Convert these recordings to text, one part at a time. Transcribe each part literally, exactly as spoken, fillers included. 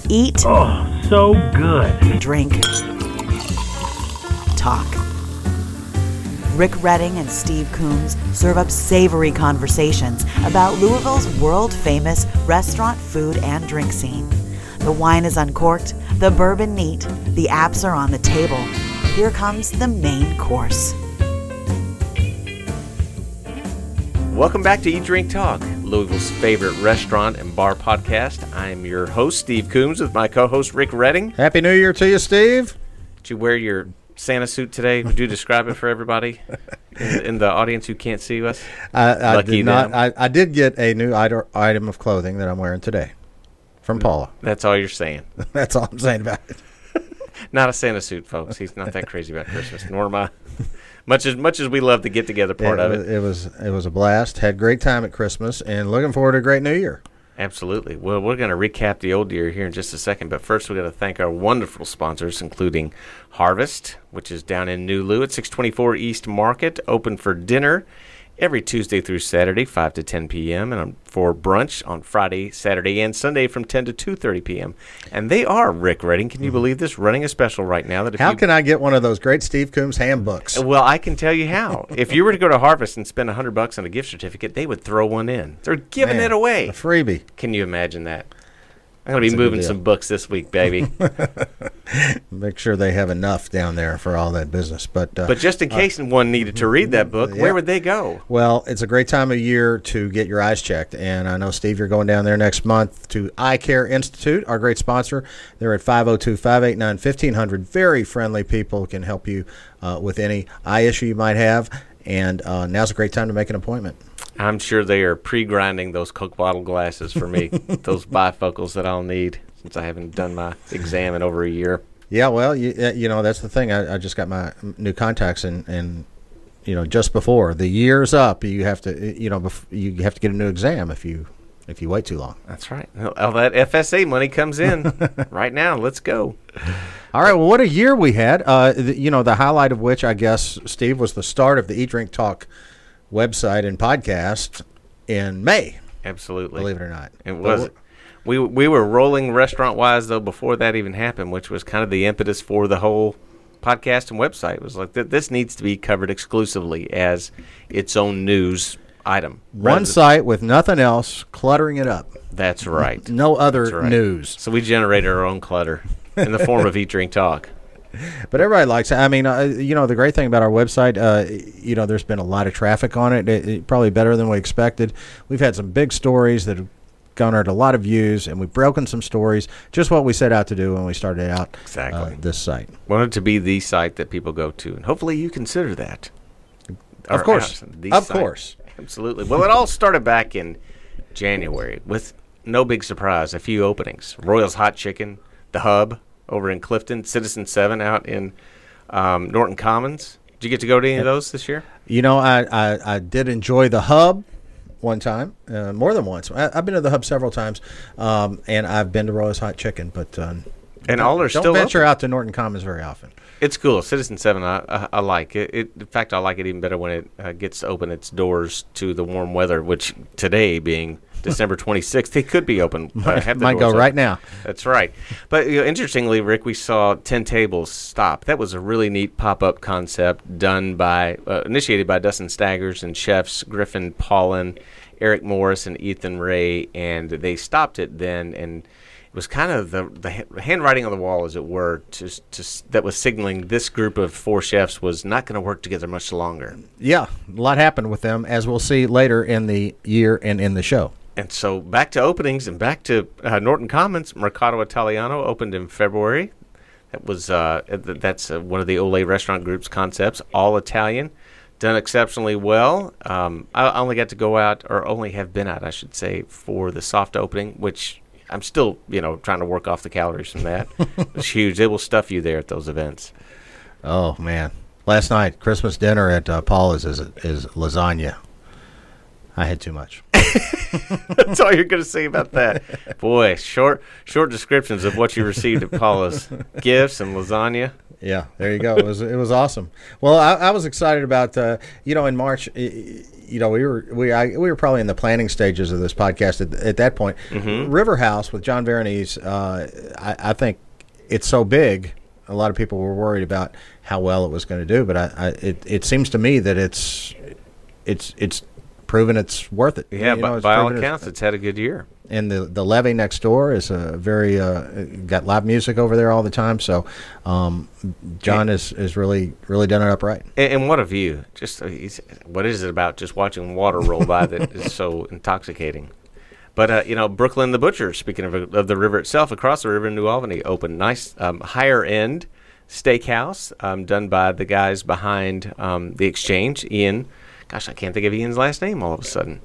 Eat. Oh, so good. Drink. Talk. Rick Redding and Steve Coombs serve up savory conversations about Louisville's world-famous restaurant, food, and drink scene. The wine is uncorked, the bourbon neat, the apps are on the table. Here comes the main course. Welcome back to Eat, Drink, Talk, Louisville's favorite restaurant and bar podcast. I'm your host, Steve Coombs, with my co-host, Rick Redding. Happy New Year to you, Steve. Did you wear your Santa suit today? Would you describe it for everybody in, in the audience who can't see us? I, I Lucky did not. them. I, I did get a new iter- item of clothing that I'm wearing today from Paula. That's all you're saying. That's all I'm saying about it. Not a Santa suit, folks. He's not that crazy about Christmas, nor am I. Much as much as we love the get together part it, of it. It was it was a blast. Had a great time at Christmas, and looking forward to a great New Year. Absolutely. Well, we're going to recap the old year here in just a second, but first we're going to thank our wonderful sponsors, including Harvest, which is down in New Lou at six twenty-four East Market, open for dinner every Tuesday through Saturday, five to ten p.m., and for brunch on Friday, Saturday, and Sunday from ten to two thirty p.m. And they are, Rick Redding, can you believe this, running a special right now. That if How you, can I get one of those great Steve Coombs handbooks? Well, I can tell you how. If you were to go to Harvest and spend one hundred bucks on a gift certificate, they would throw one in. They're giving Man, it away. A freebie. Can you imagine that? I'm going to be That's a good moving deal. some books this week, baby. Make sure they have enough down there for all that business. But uh, But just in case one needed to read that book, yeah. where would they go? Well, it's a great time of year to get your eyes checked. And I know, Steve, you're going down there next month to Eye Care Institute, our great sponsor. They're at five oh two, five eight nine, fifteen hundred. Very friendly people, can help you uh, with any eye issue you might have. And uh, now's a great time to make an appointment. I'm sure they are pre-grinding those Coke bottle glasses for me, those bifocals that I'll need since I haven't done my exam in over a year. Yeah, well, you, uh, you know, that's the thing. I, I just got my new contacts, and, and you know, just before the year's up, you have to, you know, bef- you have to get a new exam if you if you wait too long. That's right. All that F S A money comes in right now. Let's go. All right. Well, what a year we had. Uh, the, you know, the highlight of which, I guess, Steve, was the start of the Eat, Drink, Talk website and podcast in May. Absolutely. Believe it or not. It was. We we were rolling restaurant-wise, though, before that even happened, which was kind of the impetus for the whole podcast and website. It was like, th- this needs to be covered exclusively as its own news item. One site with nothing else, cluttering it up. That's right. No other That's right. news. So we generated our own clutter in the form of Eat, Drink, Talk. But everybody likes it. I mean, uh, you know, the great thing about our website, uh, you know, there's been a lot of traffic on it. It, it. Probably better than we expected. We've had some big stories that have garnered a lot of views, and we've broken some stories. Just what we set out to do when we started out Exactly. uh, this site. Wanted to be the site that people go to, and hopefully you consider that. Of Or, course. uh, the Of site. course. Absolutely. Well, it all started back in January with no big surprise, a few openings. Royals Hot Chicken, The Hub over in Clifton, Citizen seven out in um, Norton Commons. Did you get to go to any of those this year? You know, I, I, I did enjoy the Hub one time, uh, more than once. I, I've been to the Hub several times, um, and I've been to Royals Hot Chicken, but um, And all are don't still venture open. out to Norton Commons very often. It's cool. Citizen seven, I, I, I like it. it. In fact, I like it even better when it uh, gets to open its doors to the warm weather, which today being December twenty-sixth, it could be open. Uh, have the Might doors go open. right now. That's right. But you know, interestingly, Rick, we saw ten Tables Stop. That was a really neat pop-up concept done by, uh, initiated by Dustin Staggers and chefs Griffin Paulin, Eric Morris, and Ethan Ray, and they stopped it then, and it was kind of the, the ha- handwriting on the wall, as it were, to, to, that was signaling this group of four chefs was not going to work together much longer. Yeah, a lot happened with them, as we'll see later in the year and in the show. And so back to openings and back to uh, Norton Commons. Mercato Italiano opened in February. That was uh, th- that's uh, one of the Olé Restaurant Group's concepts, all Italian, done exceptionally well. Um, I only got to go out, or only have been out, I should say, for the soft opening, which I'm still, you know, trying to work off the calories from that. It's huge. They will stuff you there at those events. Oh, man. Last night, Christmas dinner at uh, Paula's is, is lasagna. I had too much. That's all you're going to say about that. Boy, short short descriptions of what you received at Paula's. Gifts and lasagna. Yeah, there you go. It was it was awesome. Well, I, I was excited about uh, you know in March. You know, we were we I, we were probably in the planning stages of this podcast at, at that point. Mm-hmm. River House with John Veronese. Uh, I, I think it's so big. A lot of people were worried about how well it was going to do, but I, I it it seems to me that it's it's it's proven it's worth it. Yeah, you by, know, it's by all proven accounts, it's, it's had a good year. And the the levee next door is a very uh, got live music over there all the time. So um, John is is really really done it up right. And, and what a view! Just uh, he's, what is it about just watching water roll by that is so intoxicating? But uh, you know, Brooklyn the Butcher. Speaking of, of the river itself, across the river in New Albany, opened nice um, higher end steakhouse um, done by the guys behind um, the Exchange. Ian, gosh, I can't think of Ian's last name all of a sudden.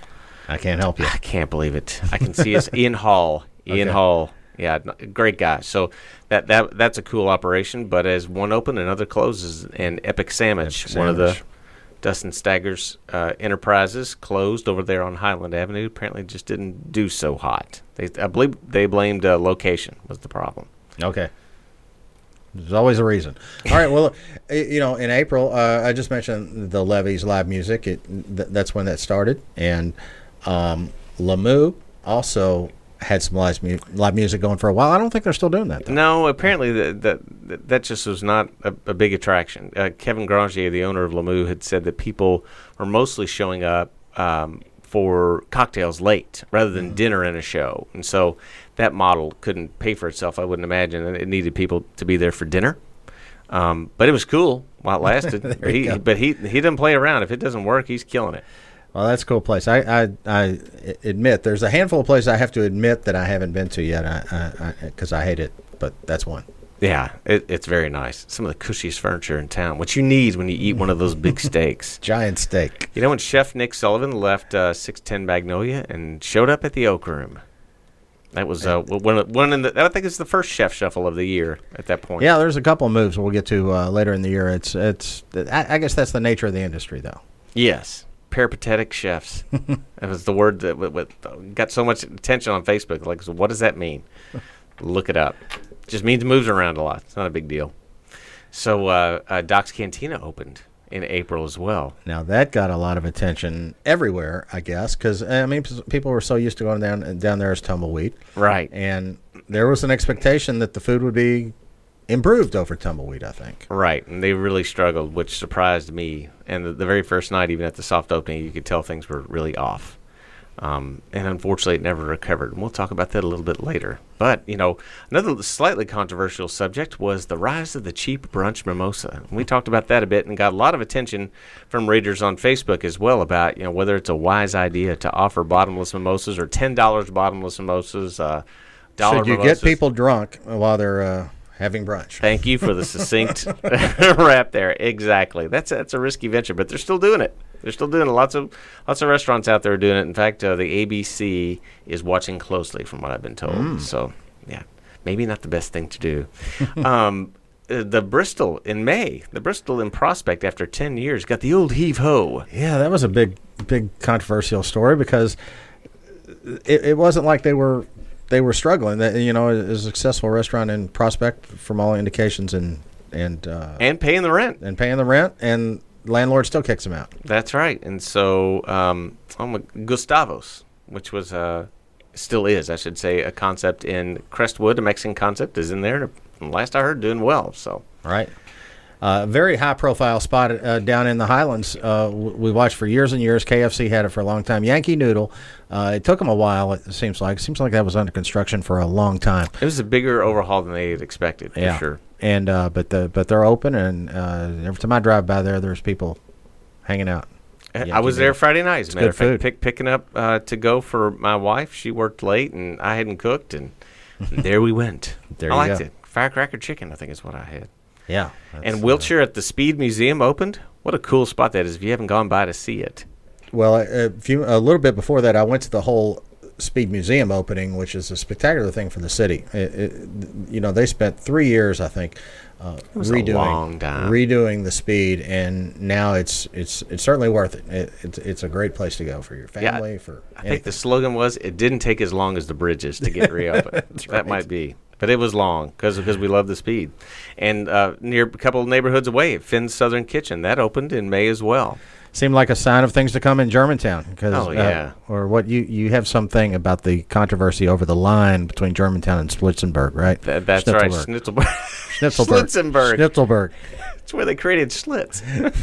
I can't help you. I can't believe it. I can see us. Ian Hall. Ian Okay. Hall. Yeah, n- great guy. So that that that's a cool operation. But as one open, another closes. And Epic Sandwich, Epic one of the Sandwich. Dustin Staggers uh, enterprises, closed over there on Highland Avenue. Apparently, just didn't do so hot. They, I believe they blamed uh, location was the problem. Okay. There's always a reason. All right. Well, uh, you know, in April, uh, I just mentioned the Levees live music. It th- that's when that started, and um, Lamu also had some live, mu- live music going for a while. I don't think they're still doing that, though. No, apparently that that that just was not a, a big attraction. Uh, Kevin Grangier, the owner of Lamu, had said that people were mostly showing up um, for cocktails late rather than Mm-hmm. dinner and a show, and so that model couldn't pay for itself. I wouldn't imagine, and it needed people to be there for dinner. Um, but it was cool while it lasted. There you he, go. but he he doesn't play around. If it doesn't work, he's killing it. Well, that's a cool place. I, I, I admit there's a handful of places I have to admit that I haven't been to yet because I, I, I hate it, but that's one. Yeah, it, it's very nice. Some of the cushiest furniture in town, which you need when you eat one of those big steaks. Giant steak. You know, when Chef Nick Sullivan left uh, six ten Magnolia and showed up at the Oak Room, that was uh, one of, one in the. I think it's the first chef shuffle of the year at that point. Yeah, there's a couple of moves we'll get to uh, later in the year. It's it's. I, I guess that's the nature of the industry, though. Yes, peripatetic chefs. That was the word that w- w- got so much attention on Facebook. Like, so what does that mean? Look it up. Just means moves around a lot. It's not a big deal. So uh, uh, Doc's Cantina opened in April as well. Now that got a lot of attention everywhere, I guess, because I mean, p- people were so used to going down down there as Tumbleweed, Right. and there was an expectation that the food would be improved over Tumbleweed. I think. Right, and they really struggled, which surprised me. And the, the very first night, even at the soft opening, you could tell things were really off. Um, and unfortunately, it never recovered. And we'll talk about that a little bit later. But, you know, another slightly controversial subject was the rise of the cheap brunch mimosa. And we talked about that a bit and got a lot of attention from readers on Facebook as well about, you know, whether it's a wise idea to offer bottomless mimosas or ten dollars bottomless mimosas, uh, dollar Should you mimosas. get people drunk while they're uh, having brunch? Thank you for the succinct wrap there. Exactly. That's that's a risky venture, but they're still doing it. They're still doing it. Lots of lots of restaurants out there are doing it. In fact, uh, the A B C is watching closely, from what I've been told. Mm. So, yeah, maybe not the best thing to do. um, uh, the Bristol in May, the Bristol in Prospect after ten years got the old heave ho. Yeah, that was a big, big controversial story because it, it wasn't like they were they were struggling. That you know, it was a successful restaurant in Prospect from all indications, and and uh, And paying the rent. and paying the rent, and landlord still kicks them out. That's right. And so, um, oh my, Gustavos, which was, uh, still is, I should say, a concept in Crestwood, a Mexican concept, is in there. And last I heard, doing well. So, Right. Uh, very high-profile spot uh, down in the Highlands. Uh, w- we watched for years and years. K F C had it for a long time. Yankee Noodle. Uh, it took them a while. It seems like. It seems like that was under construction for a long time. it was a bigger overhaul than they had expected, for Yeah. sure. And uh, but the but they're open, and uh, every time I drive by there, there's people hanging out. I Yankee was there Noodle. Friday night, as a matter good of fact, food. pick, picking up uh, to go for my wife. She worked late, and I hadn't cooked, and, and there we went. There I you liked go. it. Firecracker chicken, I think, is what I had. Yeah. And that's, Wiltshire at the Speed Museum opened. What a cool spot that is if you haven't gone by to see it. Uh, well, a, few, a little bit before that, I went to the whole Speed Museum opening, which is a spectacular thing for the city. It, it, you know, they spent three years, I think, uh, was a redoing long time. redoing the Speed, and now it's it's it's certainly worth it. it it's it's a great place to go for your Yeah, family. for I think anything. the slogan was, "It didn't take as long as the bridges to get reopened." That right. might be. But it was long because because we love the speed. And uh, near a couple of neighborhoods away, Finn's Southern Kitchen, that opened in May as well. Seemed like a sign of things to come in Germantown. Cause, Oh, yeah. Uh, or what you, you have something about the controversy over the line between Germantown and Splitzenberg, right? That, that's right, Schnitzelberg. Schnitzelberg. Schlitzenberg. Schnitzelberg. That's where they created Schlitz.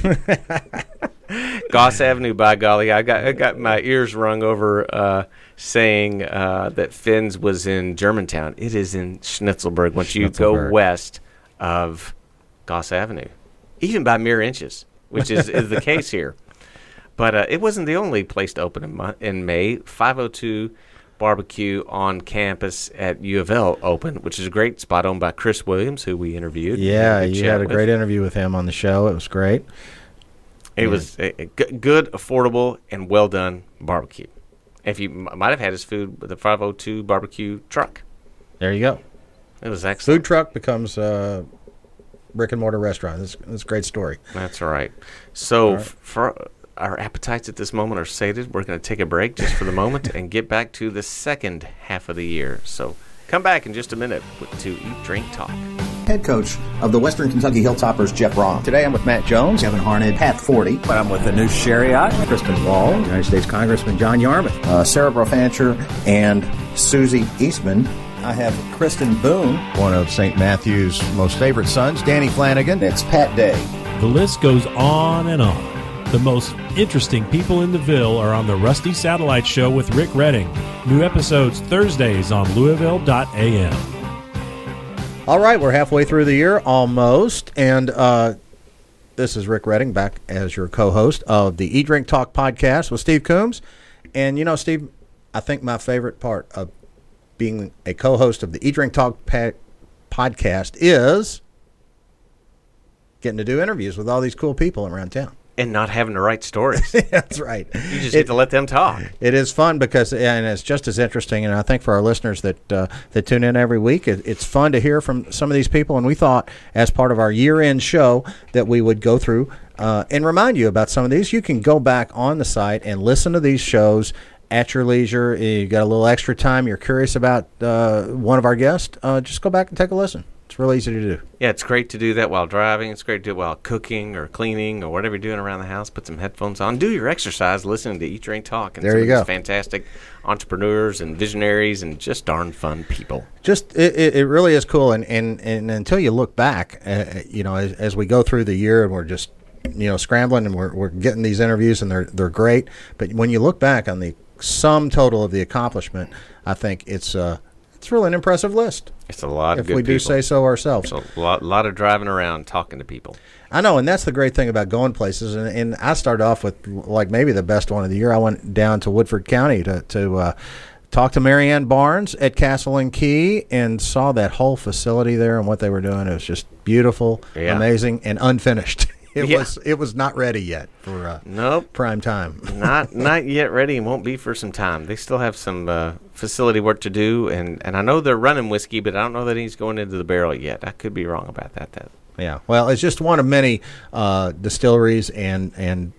Goss Avenue, by golly, I got I got my ears wrung over uh, saying uh, that Finn's was in Germantown. It is in Schnitzelberg once you go Schnitzelberg. west of Goss Avenue, even by mere inches, which is, is the case here. But uh, it wasn't the only place to open in, mo- in May. five oh two Barbecue on campus at U of L opened, which is a great spot owned by Chris Williams, who we interviewed. Yeah, Good you chat had a with. great interview with him on the show. It was great. It was a, a g- good, affordable, and well done barbecue. If you m- might have had his food with the five oh two barbecue truck, There you go. it was excellent. Food truck becomes a brick and mortar restaurant. That's, that's a great story. That's all right. So All right. f- for our appetites at this moment are sated. We're going to take a break just for the moment and get back to the second half of the year. So come back in just a minute with, to Eat, Drink, Talk. Head coach of the Western Kentucky Hilltoppers, Jeff Braun. Today I'm with Matt Jones, Kevin Harned, Pat Forty, But I'm with Anush Shariat, Kristen Wall, United States Congressman John Yarmouth. uh, Sarah Brofancher, and Susie Eastman. I have Kristen Boone. One of Saint Matthew's most favorite sons, Danny Flanagan. It's Pat Day. The list goes on and on. The most interesting people in the Ville are on the Rusty Satellite Show with Rick Redding. New episodes Thursdays on Louisville dot A M. All right, we're halfway through the year, almost, and uh, this is Rick Redding back as your co-host of the Eat, Drink, Talk podcast with Steve Coombs. And, you know, Steve, I think my favorite part of being a co-host of the Eat, Drink, Talk pa- podcast is getting to do interviews with all these cool people around town. And not having to write stories. That's right. You just It- get to let them talk. It is fun because, and it's just as interesting. And I think for our listeners that uh, that tune in every week, it, it's fun to hear from some of these people. And we thought, as part of our year-end show, that we would go through uh, and remind you about some of these. You can go back on the site and listen to these shows at your leisure. You got a little extra time. You're curious about uh, one of our guests. Uh, just go back and take a listen. It's real easy to do. Yeah, it's great to do that while driving. It's great to do it while cooking or cleaning or whatever you're doing around the house. Put some headphones on. Do your exercise listening to Eat, Drink, Talk. And There some you of these go. fantastic entrepreneurs and visionaries and just darn fun people. Just it, it it really is cool, and, and, and until you look back, uh, you know, as, as we go through the year and we're just, you know, scrambling and we're we're getting these interviews and they're they're great, but when you look back on the sum total of the accomplishment, I think it's uh it's really an impressive list. It's a lot of If good we do people. say so ourselves. It's a lot, lot of driving around talking to people. I know, and that's the great thing about going places. And, and I started off with like maybe the best one of the year. I went down to Woodford County to to uh, talk to Marianne Barnes at Castle and Key and saw that whole facility there and what they were doing. It was just beautiful, Yeah. amazing, and unfinished. It Yeah. was it was not ready yet for uh, Nope. prime time. not not yet ready and won't be for some time. They still have some uh, facility work to do, and, and I know they're running whiskey, but I don't know that he's going into the barrel yet. I could be wrong about that. That Yeah, well, it's just one of many uh, distilleries and and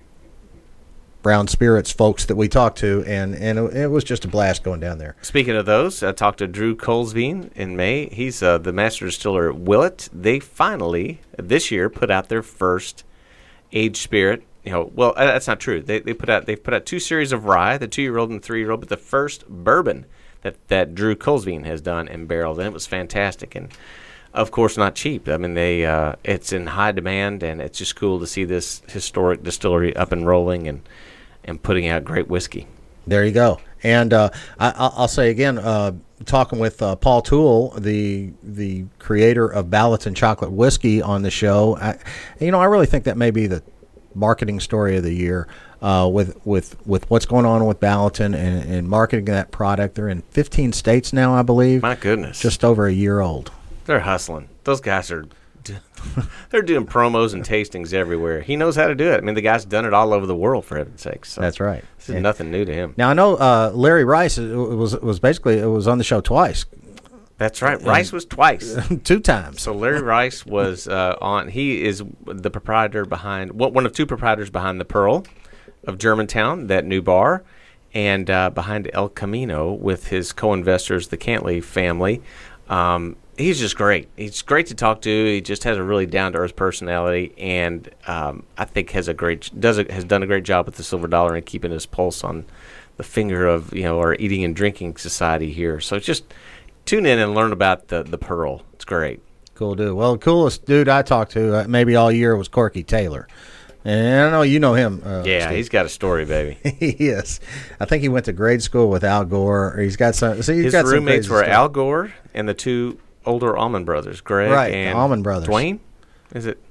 brown spirits folks that we talked to, and, and it, it was just a blast going down there. Speaking of those, I talked to Drew Colesveen in May. He's uh, the master distiller at Willett. They finally, this year, put out their first aged spirit. You know, well, uh, that's not true. They they put out they've put out two series of rye, the two-year-old and the three-year-old, but the first bourbon that that Drew Colesveen has done and barreled, and it was fantastic. And of course, not cheap. I mean, they uh, it's in high demand, and it's just cool to see this historic distillery up and rolling and and putting out great whiskey. There you go. And uh, I, I'll I'll say again, uh, talking with uh, Paul Toole, the the creator of Ballatin Chocolate Whiskey, on the show, I, you know, I really think that may be the marketing story of the year uh, with with with what's going on with Ballatin and, and marketing that product. They're in fifteen states now, I believe. My goodness, Just over a year old. they're hustling. Those guys are. They're doing promos and tastings everywhere. He knows how to do it. I mean, the guy's done it all over the world, for heaven's sakes. So That's right. This is Yeah. nothing new to him. Now I know uh, Larry Rice it was was basically it was on the show twice, That's right. Rice was twice. two times. So Larry Rice was uh, on. He is the proprietor behind, well, one of two proprietors behind the Pearl of Germantown, that new bar, and uh, behind El Camino with his co-investors, the Cantley family. Um, He's just great. He's great to talk to. He just has a really down to earth personality, and um, I think has a great does a, has done a great job with the Silver Dollar and keeping his pulse on the finger of you know our eating and drinking society here. So just tune in and learn about the the Pearl. It's great. Cool dude. Well, the coolest dude I talked to uh, maybe all year was Corky Taylor. And I know you know him. Uh, yeah, Steve. He's got a story, baby. He is. I think he went to grade school with Al Gore. Or he's got some. See, he's His got roommates some were stuff. Al Gore and the two older Allman brothers, Greg Right, and Allman Brothers. Dwayne. Is it?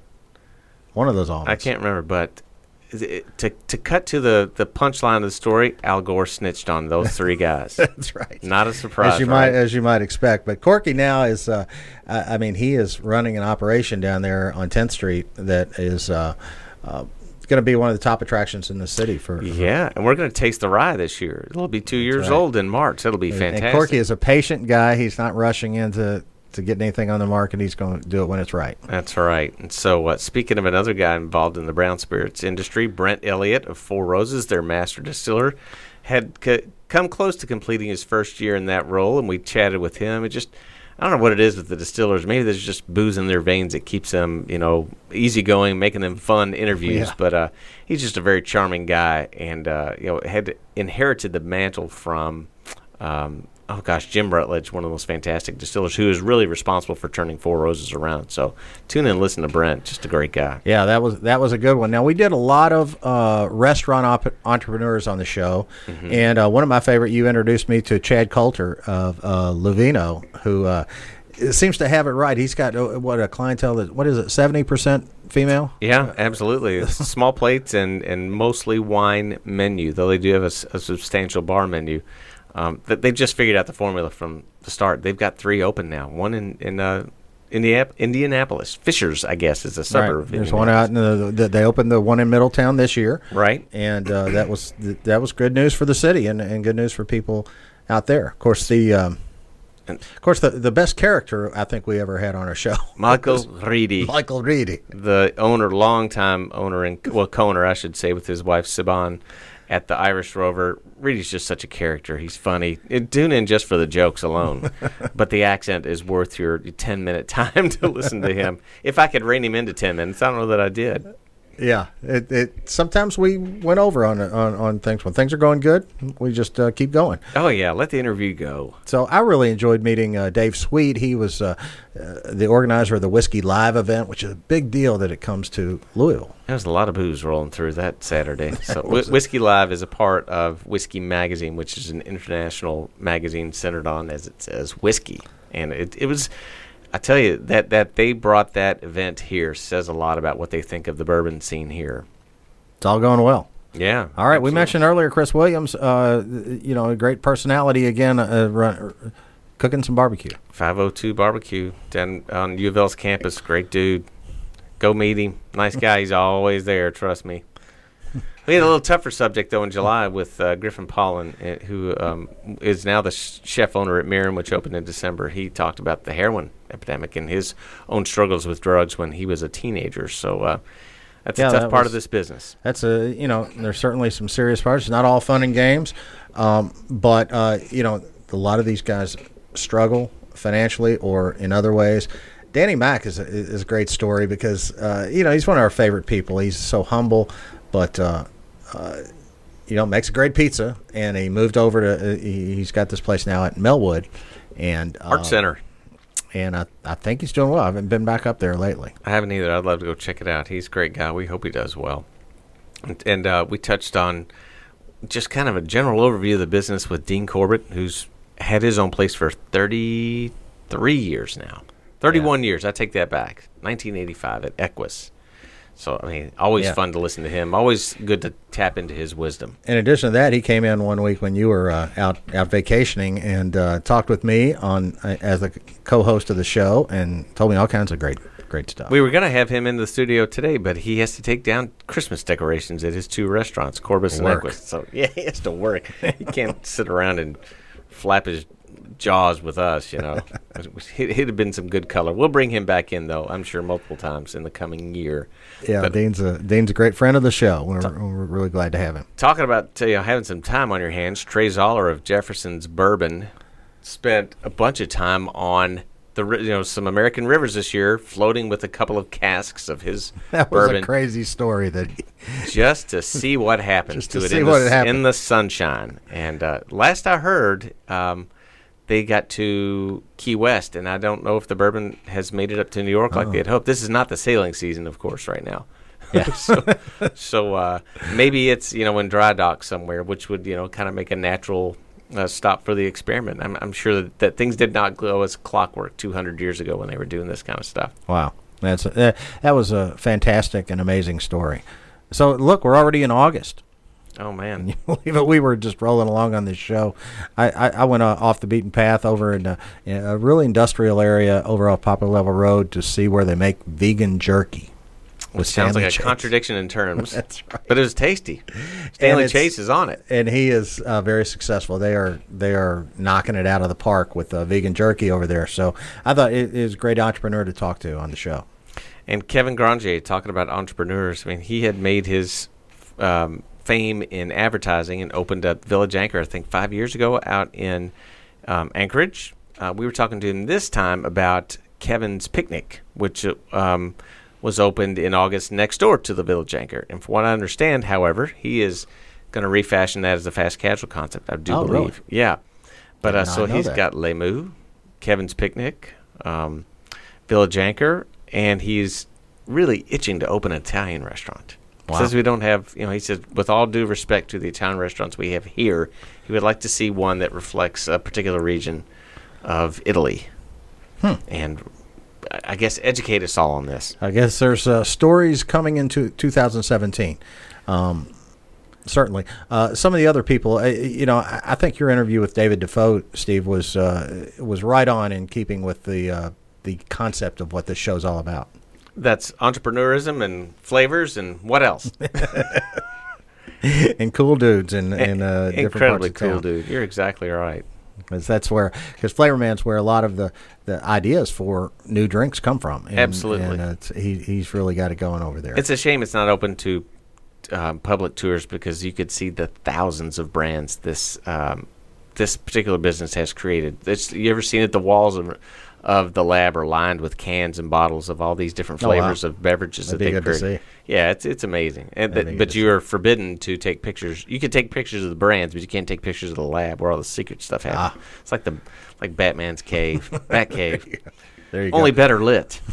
One of those Allmans. I can't remember, but is it, to to cut to the the punchline of the story, Al Gore snitched on those three guys. That's right. Not a surprise, as you right? might as you might expect. But Corky now is. Uh, I, I mean, he is running an operation down there on tenth Street that is. Uh, uh, going to be one of the top attractions in the city for, for yeah, and we're going to taste the rye this year. It'll be two years right. old in March. It'll be fantastic. And Corky is a patient guy. He's not rushing into to get anything on the market. He's going to do it when it's right. That's right. And so, uh, speaking of another guy involved in the brown spirits industry, Brent Elliott of Four Roses, their master distiller, had c- come close to completing his first year in that role, and we chatted with him. It just I don't know what it is with the distillers. Maybe there's just booze in their veins that keeps them, you know, easygoing, making them fun interviews. Yeah. But uh, he's just a very charming guy, and uh, you know, had inherited the mantle from, um, oh gosh, Jim Rutledge, one of the most fantastic distillers, who is really responsible for turning Four Roses around. So tune in and listen to Brent. Just a great guy. Yeah, that was that was a good one. Now we did a lot of uh, restaurant op- entrepreneurs on the show, Mm-hmm. and uh, one of my favorite. You introduced me to Chad Coulter of uh, Levino, who uh, seems to have it right. He's got uh, what a clientele that what is it, seventy percent female? Yeah, absolutely. It's small plates and, and mostly wine menu, though they do have a, s- a substantial bar menu. Um, th- they've just figured out the formula from the start. They've got three open now. One in in uh, Indiap- Indianapolis, Fishers, I guess, is a suburb. Right. Of There's one out in the, the. They opened the one in Middletown this year, right? And uh, that was that was good news for the city and, and good news for people out there. Of course, the um, of course the the best character I think we ever had on our show, Michael Reedy, Michael Reedy, the owner, longtime owner, and well, co-owner, I should say, with his wife Siobhan at the Irish Rover. Reedy's just such a character. He's funny. It, tune in just for the jokes alone. But the accent is worth your ten-minute time to listen to him. If I could rein him into ten minutes, I don't know that I did. Yeah, it, it sometimes we went over on, on on things. When things are going good, we just uh, keep going. Oh, yeah, let the interview go. So I really enjoyed meeting uh, Dave Sweet. He was uh, uh, the organizer of the Whiskey Live event, which is a big deal that it comes to Louisville. There's a lot of booze rolling through that Saturday. So Wh- Whiskey Live is a part of Whiskey Magazine, which is an international magazine centered on, as it says, whiskey. And it, it was... I tell you, that, that they brought that event here says a lot about what they think of the bourbon scene here. It's all going well. Yeah. All right. Absolutely. We mentioned earlier Chris Williams, uh, you know, a great personality again, uh, run, cooking some barbecue. five oh two Barbecue down on U of L's campus. Great dude. Go meet him. Nice guy. He's always there. Trust me. We had a little tougher subject, though, in July with uh, Griffin Paulin, uh, who um, is now the sh- chef owner at Mirren, which opened in December. He talked about the heroin epidemic and his own struggles with drugs when he was a teenager. So uh, that's Yeah, a tough that part was- of this business. That's a, you know, there's certainly some serious parts. It's not all fun and games, um, but, uh, you know, a lot of these guys struggle financially or in other ways. Danny Mack is a, is a great story because, uh, you know, he's one of our favorite people. He's so humble, but, uh, uh, you know, makes a great pizza. And he moved over to, uh, he, he's got this place now at Melwood. and uh, Art Center. And I, I think he's doing well. I haven't been back up there lately. I haven't either. I'd love to go check it out. He's a great guy. We hope he does well. And, and uh, we touched on just kind of a general overview of the business with Dean Corbett, who's had his own place for thirty-three years now. thirty-one yeah. years. I take that back. nineteen eighty-five at Equus. So, I mean, always yeah. fun to listen to him. Always good to tap into his wisdom. In addition to that, he came in one week when you were uh, out out vacationing and uh, talked with me on uh, as a co-host of the show and told me all kinds of great great stuff. We were going to have him in the studio today, but he has to take down Christmas decorations at his two restaurants, Corbus and Work. Equus. So, yeah, he has to work. He can't sit around and flap his jaws with us, you know. He'd have been some good color. We'll bring him back in, though, I'm sure multiple times in the coming year. Yeah, but Dean's a Dean's a great friend of the show. We're, we're really glad to have him. Talking about you know, having some time on your hands, Trey Zoller of Jefferson's Bourbon spent a bunch of time on the ri- you know some American rivers this year, floating with a couple of casks of his That was bourbon, a crazy story. That just to see what happens Just to, to it, see in, what the, had happened. in the sunshine. And uh, last I heard, um, they got to Key West, and I don't know if the bourbon has made it up to New York like Oh. they had hoped. This is not the sailing season, of course, right now. Yeah. so so uh, maybe it's you know in dry dock somewhere, which would you know kind of make a natural uh, stop for the experiment. I'm, I'm sure that, that things did not go as clockwork two hundred years ago when they were doing this kind of stuff. Wow, that's uh, that was a fantastic and amazing story. So look, we're already in August. Oh man, You believe it? We were just rolling along on this show. I, I, I went uh, off the beaten path over in a, in a really industrial area over off Poplar Level Road to see where they make vegan jerky. which sounds Stanley like a Chase. contradiction in terms. That's right. But it was tasty. Stanley it's- Chase is on it. And he is uh, very successful. They are they are knocking it out of the park with uh, vegan jerky over there. So I thought it, it was a great entrepreneur to talk to on the show. And Kevin Granger, talking about entrepreneurs, I mean, he had made his um, fame in advertising and opened up Village Anchor, I think, five years ago out in um, Anchorage. Uh, we were talking to him this time about Kevin's Picnic, which um, was opened in August next door to the Village Anchor. And from what I understand, however, he is going to refashion that as a fast casual concept, I do Oh, believe. really? Yeah. But Did uh, not so know he's that. got Les Moux, Kevin's Picnic, um, Village Anchor, and he's really itching to open an Italian restaurant. Wow. Says we don't have, you know, he says, with all due respect to the Italian restaurants we have here, he would like to see one that reflects a particular region of Italy. Hmm. And I- I guess educate us all on this. I guess there's uh, stories coming into two thousand seventeen. Um, certainly. Uh, some of the other people, uh, you know, I, I think your interview with David Defoe, Steve, was uh, was right on in keeping with the uh, the concept of what this show's all about. That's entrepreneurism and flavors and what else? And cool dudes in, in uh, different Incredibly parts of cool, town. dude. You're exactly right. Because that's where, because Flavorman's where a lot of the, the ideas for new drinks come from. And, Absolutely. And uh, it's, he, he's really got it going over there. It's a shame it's not open to um, public tours because you could see the thousands of brands this um, this particular business has created. It's, you ever seen it? The walls of, of the lab are lined with cans and bottles of all these different Oh, wow. flavors of beverages That'd that be they good to create. see. Yeah, it's it's amazing. And That'd that, be but good to you are forbidden to take pictures. You can take pictures of the brands, but you can't take pictures of the lab where all the secret stuff happens. Ah. It's like the like Batman's cave, Bat Cave. there you Only go. better lit.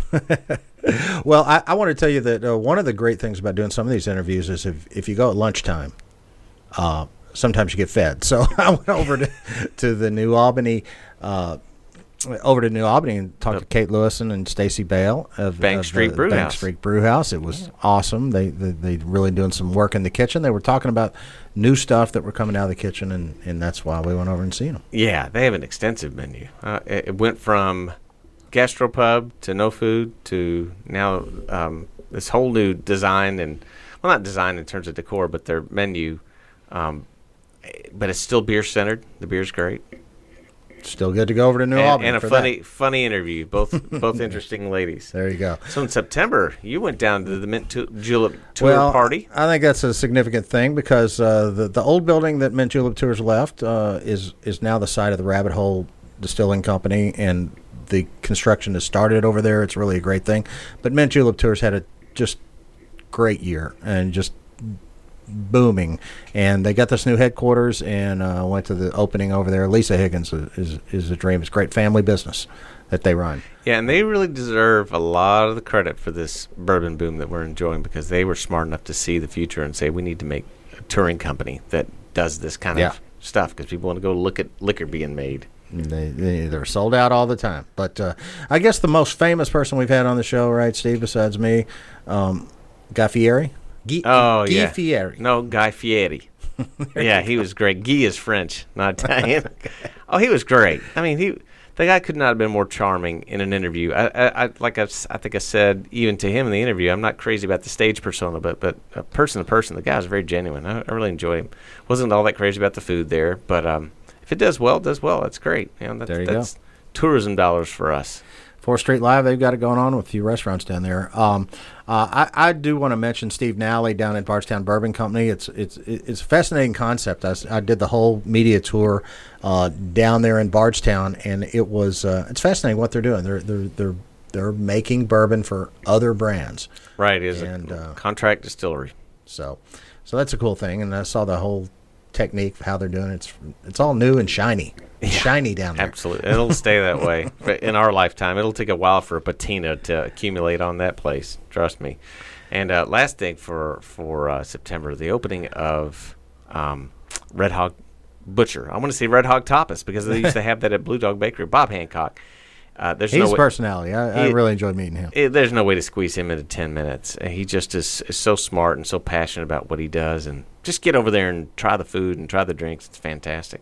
Well, I, I want to tell you that uh, one of the great things about doing some of these interviews is if, if you go at lunchtime, uh, sometimes you get fed. So I went over to, to the New Albany, uh, over to New Albany and talked to Kate Lewison and Stacy Bale of Bank of Street the Brew Bank House. Street Brew House. It was awesome. They, they they really doing some work in the kitchen. They were talking about new stuff that were coming out of the kitchen, and, and that's why we went over and seen them. Yeah, they have an extensive menu. Uh, it, it went from gastropub to no food to now um, this whole new design and well, not design in terms of decor, but their menu. Um, but it's still beer centered. The beer's great, Still good to go over to New and, Albany and a for funny, that. funny interview. Both, both interesting ladies. There you go. So in September, you went down to the Mint tu- Julep Tour well, party. I think that's a significant thing because uh, the the old building that Mint Julep Tours left uh, is is now the site of the Rabbit Hole Distilling Company, and the construction has started over there. It's really a great thing. But Mint Julep Tours had a just great year and just booming, and they got this new headquarters and uh, went to the opening over there. Lisa Higgins is is, is a dream. It's a great family business that they run. Yeah, and they really deserve a lot of the credit for this bourbon boom that we're enjoying because they were smart enough to see the future and say we need to make a touring company that does this kind Yeah. of stuff because people want to go look at liquor being made. They, they they're sold out all the time. But uh, I guess the most famous person we've had on the show, right, Steve, besides me, um, Guy Fieri. Guy, Oh, Guy yeah. Fieri. No, Guy Fieri. Yeah, he was great. Guy is French, not Italian. Oh, he was great. I mean, he the guy could not have been more charming in an interview. I, I, I like I, s- I think I said even to him in the interview, I'm not crazy about the stage persona, but but uh, person to person, the guy was very genuine. I, I really enjoyed him. Wasn't all that crazy about the food there, but um, if it does well, it does well. That's great. You know, that's, There you that's tourism dollars for us. fourth Street Live, they've got it going on with a few restaurants down there. Um, uh, I, I do want to mention Steve Nally down at Bardstown Bourbon Company. It's it's it's a fascinating concept. I, I did the whole media tour uh, down there in Bardstown, and it was uh, it's fascinating what they're doing. They're they're they're they're making bourbon for other brands. Right, it's and, a uh, contract distillery. So, so that's a cool thing. And I saw the whole technique of how they're doing it. It's it's all new and shiny. It's Yeah, shiny down there. Absolutely. It'll stay that way in our lifetime. It'll take a while for a patina to accumulate on that place. Trust me. And uh, last thing for for uh, September, the opening of um, Red Hog Butcher. I want to say Red Hog Tapas because they used to have that at Blue Dog Bakery. Bob Hancock. Uh, there's He's no a way, personality. I, I he- really enjoyed meeting him. it, there's no way to squeeze him into ten minutes. Uh, He just is, is so smart and so passionate about what he does. And just get over there and try the food and try the drinks. It's fantastic.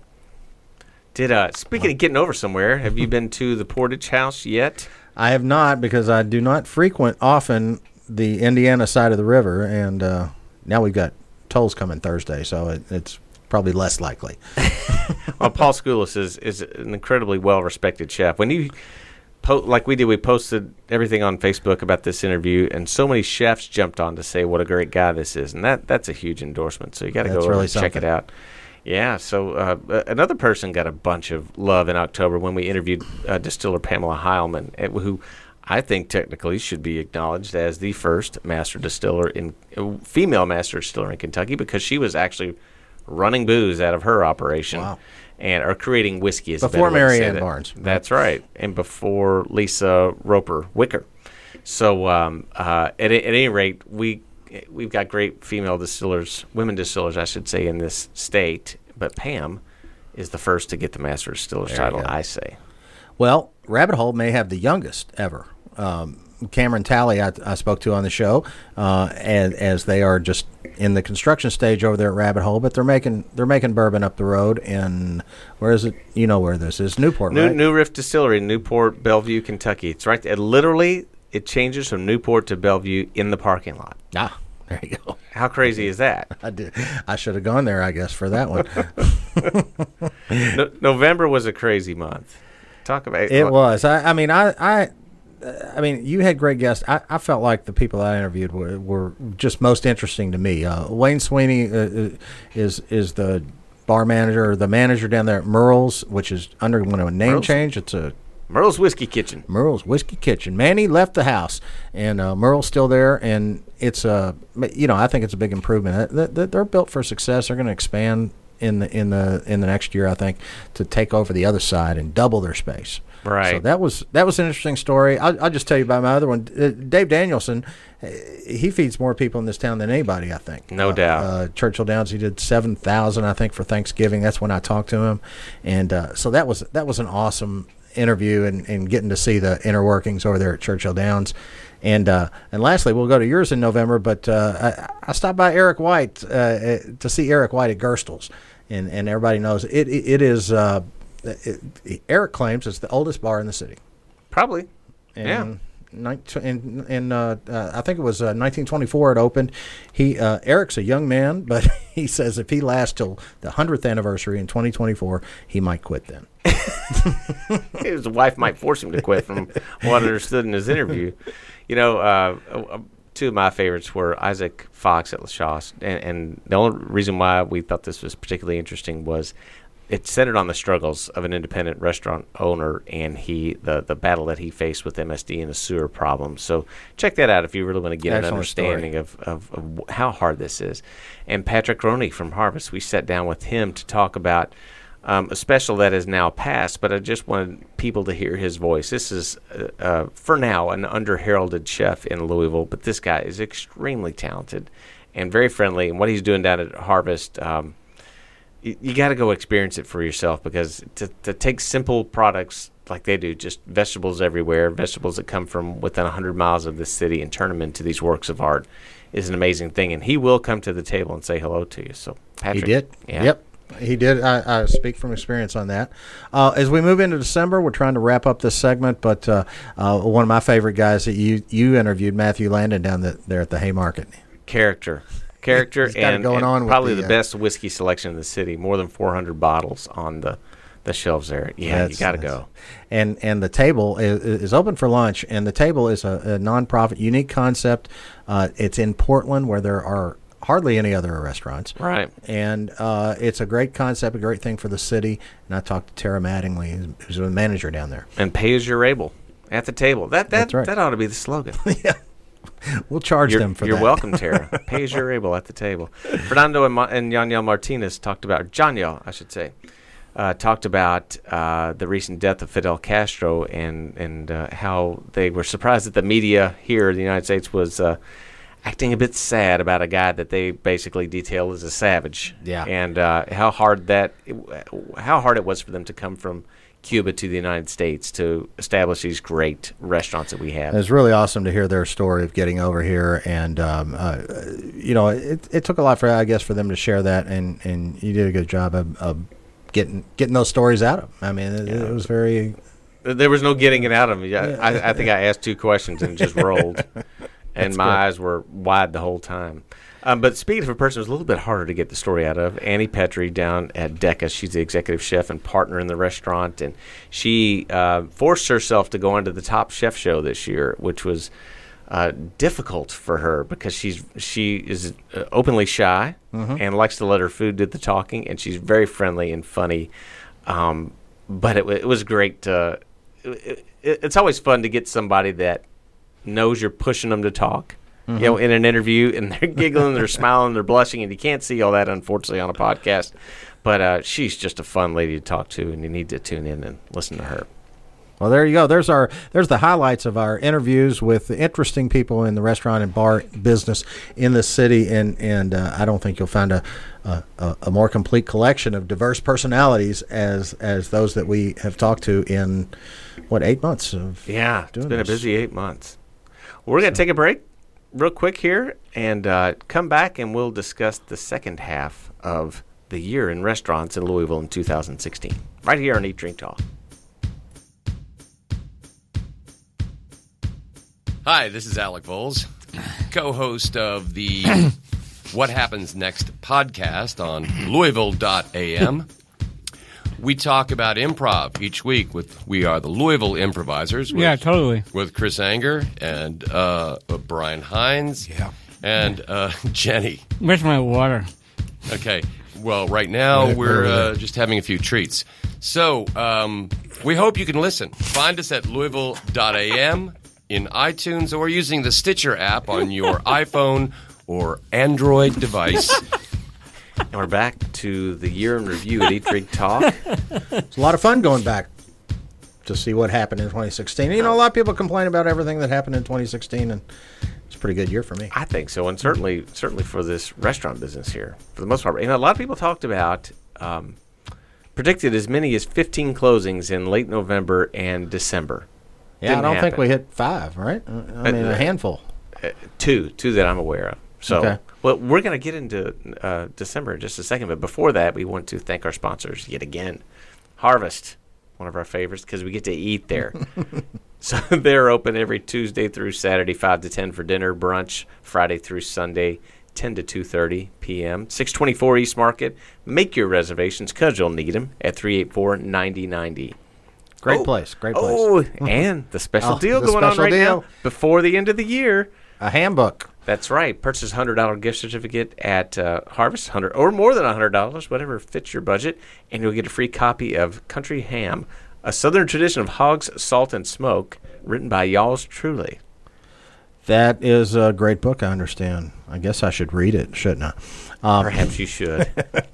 Did uh, speaking of getting over somewhere, have you been to the Portage House yet? I have not because I do not frequent often the Indiana side of the river, and uh, now we've got tolls coming Thursday, so it, it's probably less likely. Well, Paul Skoulas is, is an incredibly well-respected chef. When you po- like we did, we posted everything on Facebook about this interview, and so many chefs jumped on to say what a great guy this is, and that that's a huge endorsement. So you got to go That's over really and check something. it out. Yeah. So uh, uh, another person got a bunch of love in October when we interviewed uh, distiller Pamela Heilman, uh, who I think technically should be acknowledged as the first master distiller in uh, female master distiller in Kentucky because she was actually running booze out of her operation. Wow. And are creating whiskey is a Before better way to say Mary Ann that. Barnes. That's right, and before Lisa Roper Wicker. So um, uh, at, at any rate, we we've got great female distillers, women distillers, I should say, in this state. But Pam is the first to get the master distiller's There you title. go. I say. Well, Rabbit Hole may have the youngest ever. Um, Cameron Talley, I, I spoke to on the show, uh, and as they are just in the construction stage over there at Rabbit Hole, but they're making they're making bourbon up the road in where is it? You know where this is? Newport, New, right? New Riff Distillery, Newport, Bellevue, Kentucky. It's right. It literally, it changes from Newport to Bellevue in the parking lot. Ah, there you go. How crazy is that? I did. I should have gone there, I guess, for that one. no, November was a crazy month. Talk about It was. I, I mean, I, I, I mean, you had great guests. I, I felt like the people I interviewed were, were just most interesting to me. Uh, Wayne Sweeney uh, is is the bar manager, or the manager down there at Merle's, which is undergoing a name Merle's? change. It's a Merle's Whiskey Kitchen. Merle's Whiskey Kitchen. Manny left the house, and uh, Merle's still there, and it's a, you know, I think it's a big improvement. They- they- They're built for success. They're going to expand in the in the in the next year, I think, to take over the other side and double their space. Right. So that was that was an interesting story. I'll, I'll just tell you about my other one. Uh, Dave Danielson, uh, he feeds more people in this town than anybody, I think. No Uh, doubt. Uh, Churchill Downs, he did seven thousand, I think, for Thanksgiving. That's when I talked to him, and uh, so that was that was an awesome interview, and, and getting to see the inner workings over there at Churchill Downs. And uh, and lastly, we'll go to yours in November, but uh, I, I stopped by Eric White uh, to see Eric White at Gerstl's, and and everybody knows it. It, it is. Uh, it, Eric claims it's the oldest bar in the city. Probably. And Yeah. nineteen in, in uh, uh, I think it was uh, nineteen twenty-four it opened. He uh, Eric's a young man, but he says if he lasts till the hundredth anniversary in twenty twenty-four, he might quit then. His wife might force him to quit from what I understood in his interview. You know, uh, uh, two of my favorites were Isaac Fox at La Chasse, and, and the only reason why we thought this was particularly interesting was it centered on the struggles of an independent restaurant owner and he the, the battle that he faced with M S D and the sewer problem. So check that out if you really want to get an Excellent understanding story. of, of, of how hard this is. And Patrick Roney from Harvest, we sat down with him to talk about Um, a special that is now passed, but I just wanted people to hear his voice. This is, uh, uh, for now, an under-heralded chef in Louisville, but this guy is extremely talented and very friendly. And what he's doing down at Harvest, um, you, you got to go experience it for yourself, because to, to take simple products like they do, just vegetables everywhere, vegetables that come from within one hundred miles of the city, and turn them into these works of art is an amazing thing. And he will come to the table and say hello to you. So, Patrick. He did. Yeah. Yep. He did. I, I speak from experience on that. Uh, as we move into December, we're trying to wrap up this segment, but uh, uh, one of my favorite guys that you, you interviewed, Matthew Landon, down the, there at the Haymarket. Character. Character He's got it and, going and on with probably the, the, uh, best whiskey selection in the city. More than four hundred bottles on the, The shelves there. Yeah, That's- you got to that's- go. And and the table is, is open for lunch, and the table is a, a nonprofit, unique concept. Uh, it's in Portland, where there are hardly any other restaurants. Right. And uh, it's a great concept, a great thing for the city. And I talked to Tara Mattingly, who's, who's the manager down there. And pay as you're able at the table. That that That's right. that ought to be the slogan. Yeah, we'll charge You're, them for you're that. welcome, Tara. Pay as you're able at the table. Fernando and, Ma- and Yaniel Martinez talked about, Janiel, I should say, uh, talked about uh, the recent death of Fidel Castro and, and uh, how they were surprised that the media here in the United States was uh, acting a bit sad about a guy that they basically detail as a savage. Yeah. And uh, how hard that, how hard it was for them to come from Cuba to the United States to establish these great restaurants that we have. It's really awesome to hear their story of getting over here, and um, uh, you know, it, it took a lot for I guess for them to share that, and, and you did a good job of, of getting getting those stories out of them. I mean, it, it was very. There was no getting it out of me. I, I, I think I asked two questions and just rolled, and my good. eyes were wide the whole time. Um, but speaking of a person who's a little bit harder to get the story out of, Annie Petrie down at Decca. She's the executive chef and partner in the restaurant, and she uh, forced herself to go into the Top Chef show this year, which was uh, difficult for her because she's she is uh, openly shy Mm-hmm. and likes to let her food do the talking, and she's very friendly and funny. Um, but it, w- it was great. Uh, it, it, it's always fun to get somebody that knows you're pushing them to talk. You know, in an interview, and they're giggling, they're smiling, they're blushing, and you can't see all that, unfortunately, on a podcast. But uh, she's just a fun lady to talk to, and you need to tune in and listen to her. Well, there you go. There's our there's the highlights of our interviews with interesting people in the restaurant and bar business in the city, and and uh, I don't think you'll find a, a a more complete collection of diverse personalities as as those that we have talked to in what eight months of Yeah, it's doing been this. a busy eight months. Well, we're going to take a break real quick here and uh, come back, and we'll discuss the second half of the year in restaurants in Louisville in two thousand sixteen, right here on Eat, Drink, Talk. Hi, this is Alec Voles, co-host of the What Happens Next podcast on Louisville dot A M. We talk about improv each week with We Are the Louisville Improvisers. With, Yeah, totally. With Chris Anger and uh, Brian Hines. Yeah. And uh, Jenny. Where's my water? Okay. Well, right now Right, we're right, uh, right. just having a few treats. So um, we hope you can listen. Find us at Louisville dot A M in iTunes or using the Stitcher app on your iPhone or Android device. And we're back to the year in review at Eat, Drink, Talk. It's a lot of fun going back to see what happened in twenty sixteen. You know, a lot of people complain about everything that happened in twenty sixteen, and it's a pretty good year for me. I think so, and certainly, certainly for this restaurant business here, for the most part. You know, a lot of people talked about, um, predicted as many as fifteen closings in late November and December. Yeah, I Didn't don't think happen. we hit five, right? Uh, I mean, Uh, a handful. Uh, two, two that I'm aware of. So, Okay. well, we're going to get into uh, December in just a second, but before that, we want to thank our sponsors yet again. Harvest, one of our favorites, because we get to eat there. So they're open every Tuesday through Saturday, five to ten for dinner, brunch, Friday through Sunday, ten to two thirty p.m. six twenty-four East Market. Make your reservations, because you'll need them, at three eight four, nine oh nine oh. Great Oh. place, great place. Oh, and the special Oh, deal the going on special right deal. now before the end of the year. A handbook. That's right. Purchase a one hundred dollars gift certificate at uh, Harvest, one hundred or more than one hundred dollars, whatever fits your budget, and you'll get a free copy of Country Ham, a Southern tradition of hogs, salt, and smoke, written by y'all's truly. That is a great book, I understand. I guess I should read it, shouldn't I? Um, Perhaps you should.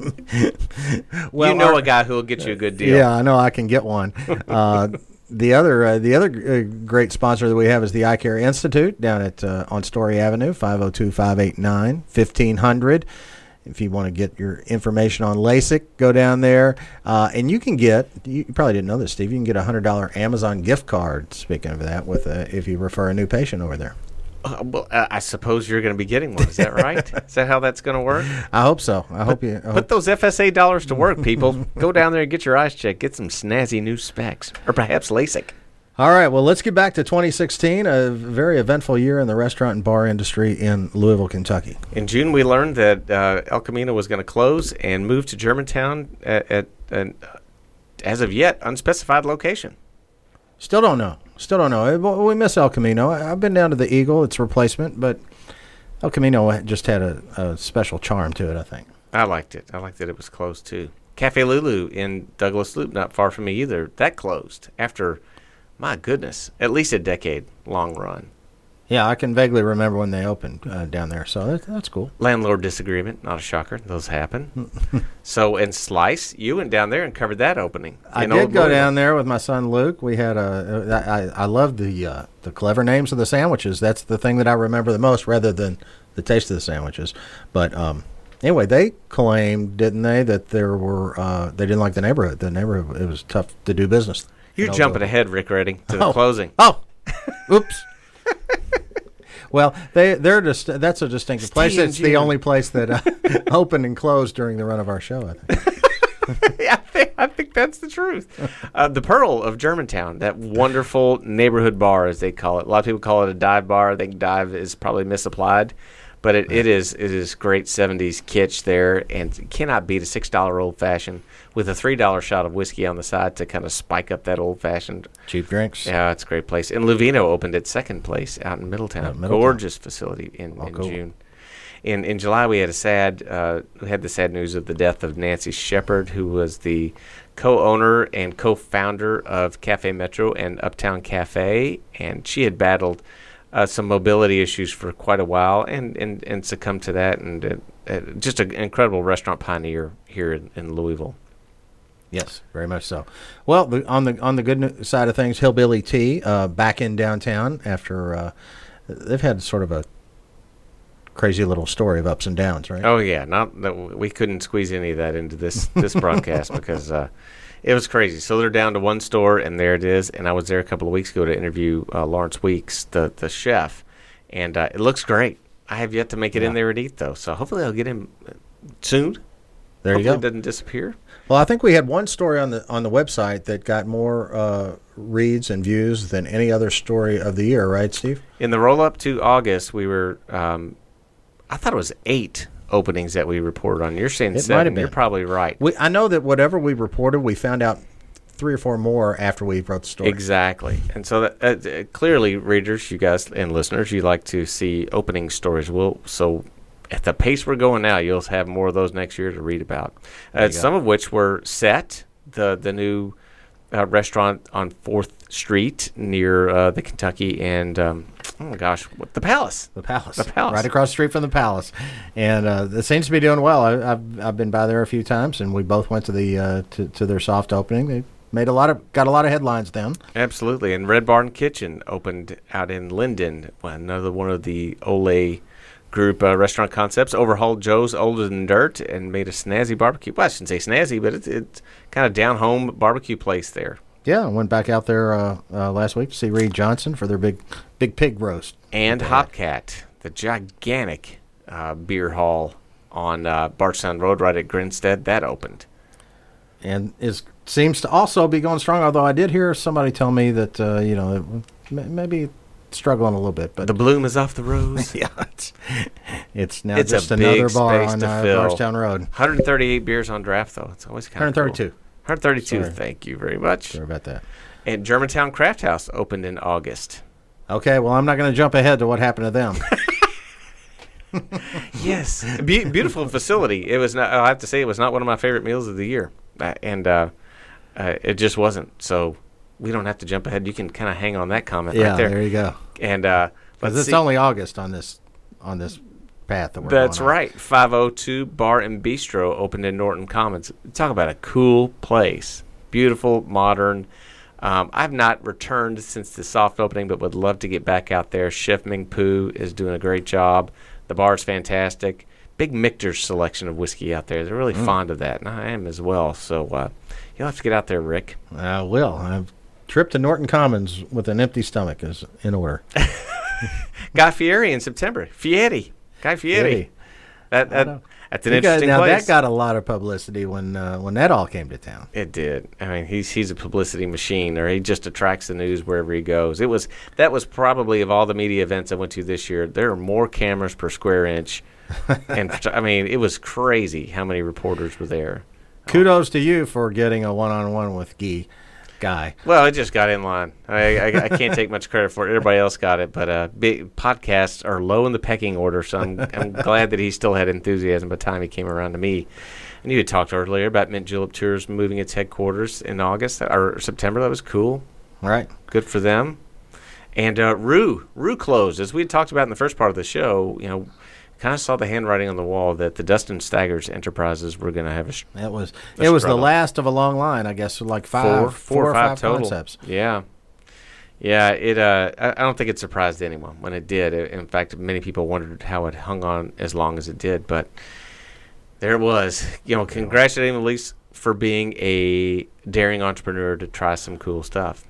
well, you know our- a guy who will get you a good deal. Yeah, I know I can get one. Uh, the other uh, the other uh, great sponsor that we have is the Eye Care Institute down at uh, on Story Avenue, five oh two, five eight nine, fifteen hundred. If you want to get your information on LASIK, go down there. Uh, and you can get, you probably didn't know this, Steve, you can get a one hundred dollars Amazon gift card, speaking of that, with a, if you refer a new patient over there. Uh, well, uh, I suppose you're going to be getting one. Is that right? Is that how that's going to work? I hope so. I hope you. I Put hope, those F S A dollars to work, people. Go down there and get your eyes checked. Get some snazzy new specs. Or perhaps LASIK. All right, well, let's get back to twenty sixteen, a very eventful year in the restaurant and bar industry in Louisville, Kentucky. In June, we learned that uh, El Camino was going to close and move to Germantown at, at, at as of yet, unspecified location. Still don't know. Still don't know. We miss El Camino. I've been down to the Eagle. It's a replacement, but El Camino just had a, a special charm to it, I think. I liked it. I liked that it was closed, too. Cafe Lulu in Douglas Loop, not far from me either. That closed after, my goodness, at least a decade-long run. Yeah, I can vaguely remember when they opened uh, down there, so that, that's cool. Landlord disagreement, not a shocker. Those happen. So, and Slice, you went down there and covered that opening. I did go down there with my son Luke. We had a. I I love the uh, the clever names of the sandwiches. That's the thing that I remember the most, rather than the taste of the sandwiches. But um, anyway, they claimed, didn't they, that there were uh, they didn't like the neighborhood. The neighborhood, it was tough to do business. You're jumping ahead, Rick Redding, to the oh. closing. Oh, oops. Well, they they're just that's a distinctive Stay place. in It's June. the only place that uh, opened and closed during the run of our show, I think. Yeah, I think, I think that's the truth. Uh, the Pearl of Germantown, that wonderful neighborhood bar, as they call it. A lot of people call it a dive bar. I think dive is probably misapplied, but it, it is it is great seventies kitsch there, and you cannot beat a six dollar old fashioned with a three dollar shot of whiskey on the side to kind of spike up that old fashioned. Cheap drinks. Yeah, it's a great place. And Luvino opened its second place out in Middletown. Out in Middletown. Gorgeous facility in, Oh, in cool. June. In in July, we had a sad uh, we had the sad news of the death of Nancy Shepard, who was the co-owner and co-founder of Cafe Metro and Uptown Cafe, and she had battled uh, some mobility issues for quite a while, and, and, and succumbed to that, and uh, uh, just an incredible restaurant pioneer here in, in Louisville. Yes, very much so. Well, the, on the on the good no- side of things, Hillbilly Tea uh, back in downtown after uh, they've had sort of a crazy little story of ups and downs, right? Oh yeah, not that we couldn't squeeze any of that into this this broadcast because uh, it was crazy. So they're down to one store, and there it is. And I was there a couple of weeks ago to interview uh, Lawrence Weeks, the the chef, and uh, it looks great. I have yet to make it Yeah. in there and eat though, so hopefully I'll get him soon. There hopefully you go. It doesn't disappear. Well, I think we had one story on the on the website that got more uh, reads and views than any other story of the year, right, Steve? In the roll up to August, we were. Um, I thought it was eight openings that we reported on. You're saying It seven. might have You're been. probably right. We I know that whatever we reported, we found out three or four more after we wrote the story. Exactly. And so that, uh, uh, clearly, readers, you guys, and listeners, you like to see opening stories. We'll, so at the pace we're going now, you'll have more of those next year to read about. Uh, you go. some of which were set, the, the new uh, restaurant on fourth Street near uh, the Kentucky and, um, oh my gosh, what, the Palace. The Palace. The Palace. Right across the street from the Palace. And uh, it seems to be doing well. I, I've I've been by there a few times, and we both went to the uh, to, to their soft opening. They made a lot of got a lot of headlines then. Absolutely. And Red Barn Kitchen opened out in Linden, another one of the Olay Group uh, restaurant concepts. Overhauled Joe's Older Than Dirt and made a snazzy barbecue. Well, I shouldn't say snazzy, but it's, it's kind of down-home barbecue place there. Yeah, I went back out there uh, uh, last week to see Reed Johnson for their big big pig roast. And Hopcat, the gigantic uh, beer hall on uh, Barstown Road right at Grinstead, that opened. And is seems to also be going strong, although I did hear somebody tell me that, uh, you know, it, may- maybe struggling a little bit. But The bloom is off the rose. yeah, it's, it's now It's a just big another bar space on to uh, fill. Barstown Road. one hundred thirty-eight beers on draft, though. It's always kind of one thirty-two. one hundred thirty-two, Sorry. thank you very much. Sorry about that. And Germantown Craft House opened in August. Okay, well, I'm not going to jump ahead to what happened to them. Yes, Be- beautiful facility. It was not. I have to say, it was not one of my favorite meals of the year, uh, and uh, uh, it just wasn't. So we don't have to jump ahead. You can kind of hang on that comment yeah, right there. there you go. And uh, Because let's it's see. only August on this on this path that we're That's going on. right. five oh two Bar and Bistro opened in Norton Commons. Talk about a cool place. Beautiful, modern. Um, I've not returned since the soft opening, but would love to get back out there. Chef Ming Pu is doing a great job. The bar's fantastic. Big Michter's selection of whiskey out there. They're really Mm. fond of that, and I am as well. So uh, you'll have to get out there, Rick. I will. A trip to Norton Commons with an empty stomach is in order. Guy Fieri in September. Fieri. Guy Fieri. Fieri. That, that, know. that's an You got- interesting now place. that got a lot of publicity when uh, when that all came to town. It did. I mean, he's he's a publicity machine, or he just attracts the news wherever he goes. It was that was probably of all the media events I went to this year, there are more cameras per square inch, and I mean, it was crazy how many reporters were there. Kudos to you for getting a one-on-one with Guy. Guy. Well, it just got in line. I, I, I can't take much credit for it. Everybody else got it, but uh, big podcasts are low in the pecking order, so I'm, I'm glad that he still had enthusiasm by the time he came around to me. And you had talked earlier about Mint Julep Tours moving its headquarters in August or September. That was cool. Right. Good for them. And uh, Rue, Rue closed. As we had talked about in the first part of the show, you know, kind of saw the handwriting on the wall that the Dustin Staggers Enterprises were going to have a sh- That was a it was struggle. the last of a long line, I guess, like five, four, four, four or five, five total concepts. Yeah, yeah. It. Uh, I, I don't think it surprised anyone when it did. It, in fact, many people wondered how it hung on as long as it did. But there it was. You know, congratulating Elise for being a daring entrepreneur to try some cool stuff.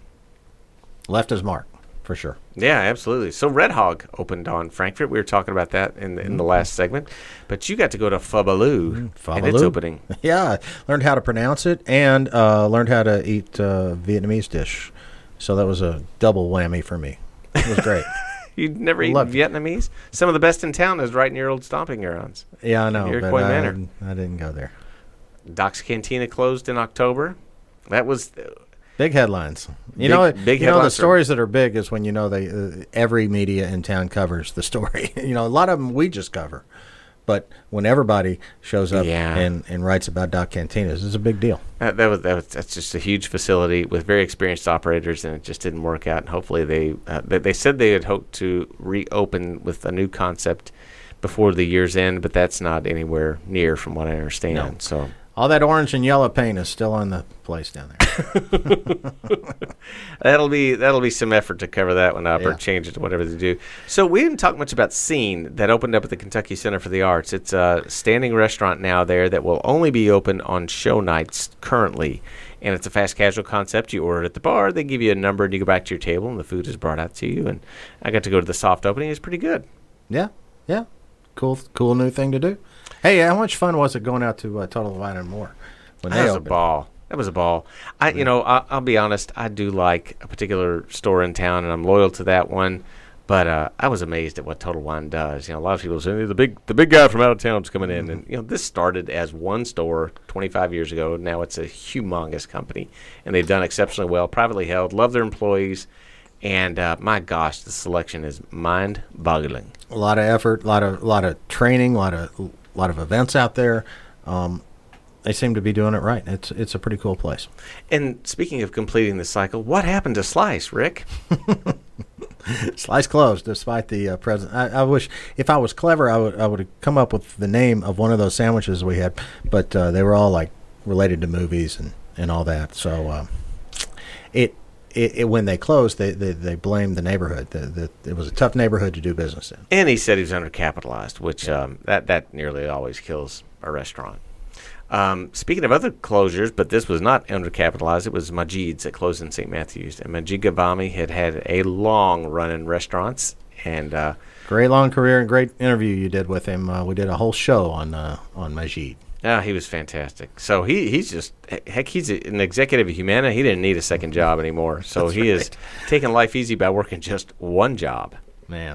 Left his mark, for sure. Yeah, absolutely. So Red Hog opened on Frankfurt. We were talking about that in the, in the last segment. But you got to go to Fabaloo and its Fabaloo. opening. Yeah, learned how to pronounce it and uh, learned how to eat uh, Vietnamese dish. So that was a double whammy for me. It was great. You'd never eaten Loved it. Vietnamese? Some of the best in town is right near Old Stomping Grounds. Yeah, I know, but Iroquois I, Manor. I didn't go there. Doc's Cantina closed in October. That was Big headlines. You Big- know, big you know the headlines are- stories that are big is when you know they uh, every media in town covers the story. You know, a lot of them we just cover, but when everybody shows up Yeah. and, and writes about Doc Cantinas, it's a big deal. that, that was that was that's just a huge facility with very experienced operators, and it just didn't work out. And hopefully they uh, they, they said they had hoped to reopen with a new concept before the year's end, but that's not anywhere near, from what I understand. No. So. All that orange and yellow paint is still on the place down there. That'll be that'll be some effort to cover that one up Yeah. or change it to whatever they do. So we didn't talk much about Scene that opened up at the Kentucky Center for the Arts. It's a standing restaurant now there that will only be open on show nights currently, and it's a fast casual concept. You order it at the bar, they give you a number, and you go back to your table, and the food is brought out to you. And I got to go to the soft opening; it's pretty good. Yeah, yeah, cool, cool new thing to do. Hey, how much fun was it going out to uh, Total Wine and More when That they was a opened? ball. That was a ball. I, you know, I, I'll be honest. I do like a particular store in town, and I'm loyal to that one. But uh, I was amazed at what Total Wine does. You know, a lot of people say the big, the big guy from out of town's coming in, and you know, this started as one store twenty-five years ago. Now it's a humongous company, and they've done exceptionally well. Privately held, love their employees, and uh, my gosh, the selection is mind-boggling. A lot of effort, a lot of, lot of training, a lot of, a lot of events out there. Um, they seem to be doing it right. It's, it's a pretty cool place. And speaking of completing the cycle, what happened to Slice, Rick? Slice closed, despite the uh, present. I, I wish, if I was clever, I would I would have come up with the name of one of those sandwiches we had, but uh, they were all like related to movies and, and all that. So um, it, it, it when they closed, they they, they blamed the neighborhood. The, the, it was a tough neighborhood to do business in. And he said he was undercapitalized, which um, that that nearly always kills a restaurant. Um, speaking of other closures, but this was not undercapitalized, it was Majid's that closed in Saint Matthews. And Majid Ghavami had had a long run in restaurants. And uh, Great long career and great interview you did with him. Uh, we did a whole show on uh, on Majid. yeah, he was fantastic. So he, he's just, heck, he's an executive of Humana. He didn't need a second job anymore. So That's he is right. taking life easy by working just one job. Man.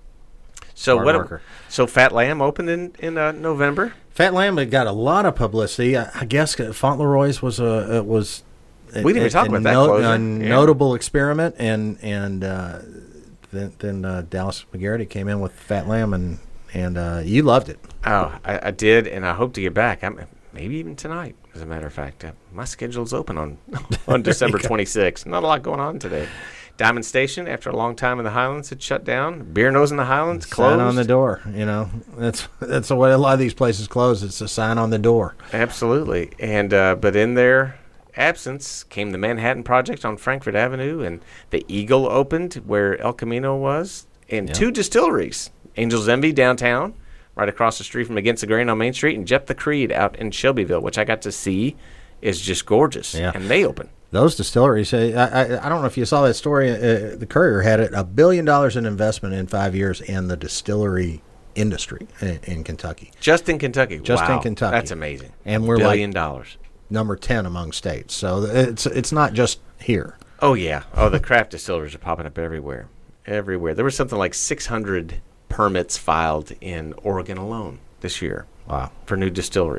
So Hard what? worker. So Fat Lamb opened in, in uh, November? Fat Lamb had got a lot of publicity. I, I guess Fauntleroy's was a it was. A, We didn't even a- talk a about that no- closure. A Yeah. notable experiment, and and uh, then then uh, Dallas McGarity came in with Fat Lamb, and and uh, you loved it. Oh, I, I did, and I hope to get back. I'm, maybe even tonight, as a matter of fact. Uh, my schedule's open on on December twenty-sixth. Not a lot going on today. Diamond Station, after a long time in the Highlands, had shut down. Beer Nose in the Highlands closed. Sign on the door. You know, that's that's the way a lot of these places close. It's a sign on the door. Absolutely. And uh, but in their absence came the Manhattan Project on Frankfurt Avenue, and the Eagle opened where El Camino was, and Yeah. two distilleries: Angel's Envy downtown, right across the street from Against the Grain on Main Street, and Jeff the Creed out in Shelbyville, which I got to see is just gorgeous. Yeah. And they open. Those distilleries, I, I, I don't know if you saw that story. Uh, the Courier had it a billion dollars in investment in five years in the distillery industry in, in Kentucky. Just in Kentucky. Just Wow. in Kentucky. That's amazing. And we're billion like dollars. number ten among states. So it's it's not just here. Oh yeah. Oh, the craft distilleries are popping up everywhere. Everywhere. There was something like six hundred permits filed in Oregon alone this year. Wow. For new distilleries.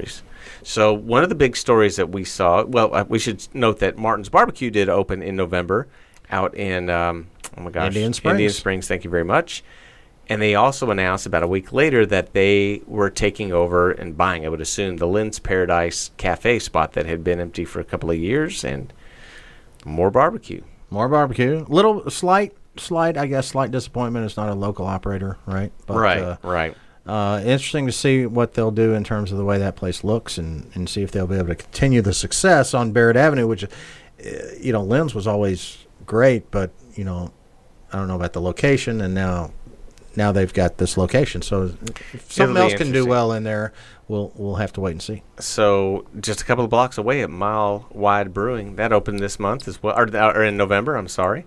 So one of the big stories that we saw, well, uh, we should note that Martin's Barbecue did open in November out in, um, oh my gosh, Indian Springs. Indian Springs, thank you very much. And they also announced about a week later that they were taking over and buying, I would assume, the Lynn's Paradise Cafe spot that had been empty for a couple of years, and more barbecue. More barbecue. Little slight, slight, I guess, slight disappointment. It's not a local operator, right? But, right, uh, right. Uh, interesting to see what they'll do in terms of the way that place looks, and, and see if they'll be able to continue the success on Barrett Avenue, which, uh, you know, Lynn's was always great, but, you know, I don't know about the location, and now now they've got this location. So if something else can do well in there, we'll we'll have to wait and see. So just a couple of blocks away at Mile Wide Brewing, that opened this month as well, or, or in November, I'm sorry.